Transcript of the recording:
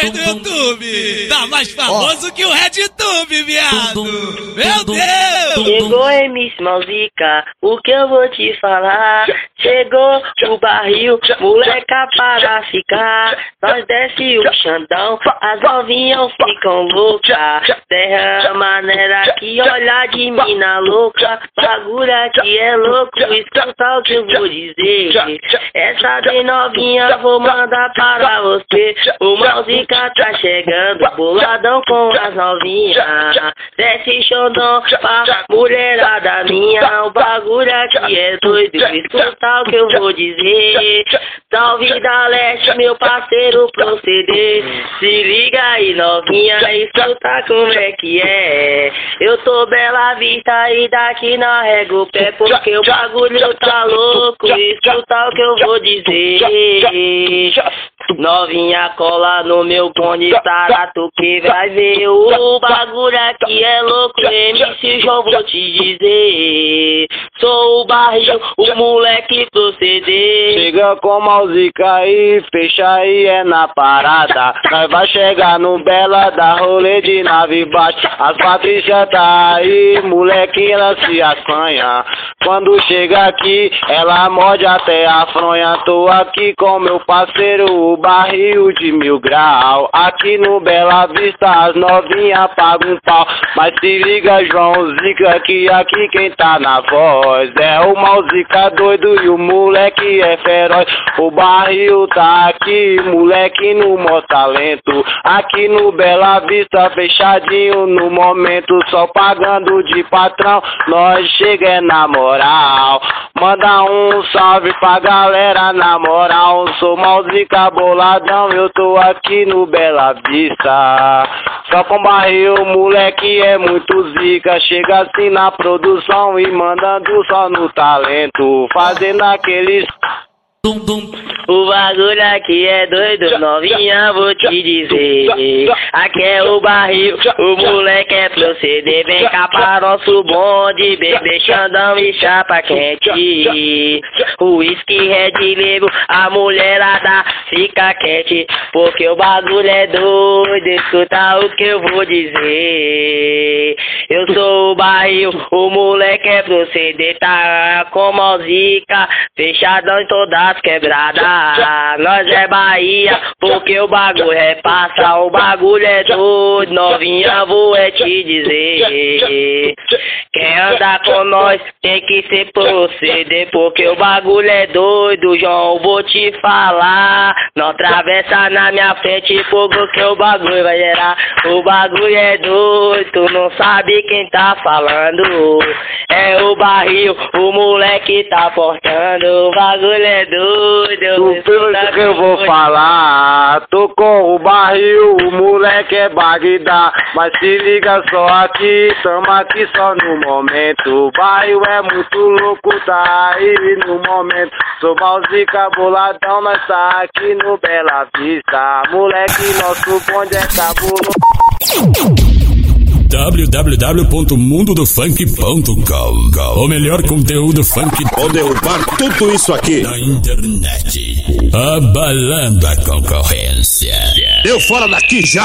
do YouTube. Tá mais famoso que o RedTube, viado. Meu Deus. Chegou MC Mauzica, o que eu vou te falar? Chegou o barril, moleca para ficar. Nós desce o Xandão, as novinhas ficam loucas. Derrama nela que olha de mina louca. Bagulho aqui é louco, escuta o que eu vou dizer. Essa de novinha vou mandar para você. O Mauzica tá chegando, boladão com as novinhas. Desce Xandão pra mulherada minha. O bagulho aqui é doido, escuta o que eu vou dizer. Salve da Leste, meu parceiro proceder. Se liga aí novinha, escuta como é que é. Eu tô Bela Vista e daqui não rego o pé, porque o bagulho tá louco, escuta o que eu vou dizer. Novinha cola no meu bonde tarato que vai ver. O bagulho aqui é louco, MC João vou te dizer. Sou o barril, o moleque proceder. Chega com Mauzica aí, fecha aí é na parada. Nós vai chegar no Bela, da rolê de nave bate. As Patrícia tá aí, moleque ela se assanha. Quando chega aqui, ela morde até a fronha. Tô aqui com meu parceiro, o barril de 1000 grau. Aqui no Bela Vista as novinhas pagam um pau. Mas se liga João Zica, que aqui quem tá na voz é o Mauzica doido e o moleque é feroz. O barril tá aqui, moleque no maior talento. Aqui no Bela Vista fechadinho no momento, só pagando de patrão, nós chega é na moral. Manda um salve pra galera na moral. Sou Mauzica boladão, eu tô aqui no Bela Vista. Só com barril, moleque é muito zica. Chega assim na produção e mandando só no talento, fazendo aqueles o bagulho aqui é doido, novinha vou te dizer. Aqui é o barril, o moleque é proceder. Vem cá para nosso bonde, bebê Xandão e chapa quente. O whisky Red Label, a mulherada fica quente, porque o bagulho é doido, escuta o que eu vou dizer. Eu sou o barril, o moleque é proceder. Tá com Mauzica, fechadão em todas quebrada. Nós é Bahia, porque o bagulho é passa, o bagulho é doido, novinha vou te dizer. Quem anda com nós tem que se proceder, porque o bagulho é doido, João, vou te falar. Não atravessa na minha frente, fogo que o bagulho vai gerar. O bagulho é doido, tu não sabe quem tá falando. É o barril, o moleque tá portando. O bagulho é doido, o que eu vou falar. Tô com o barril, o moleque é Bagdá. Mas se liga só aqui, tamo aqui só no momento. O barril é muito louco, tá aí no momento. Sou Mauzica boladão, nós tá aqui no Bela Vista. Moleque, nosso bonde é cabuloso. www.mundodofunk.com. O melhor conteúdo funk. Vou derrubar tudo isso aqui na internet, abalando a concorrência. Deu fora daqui já.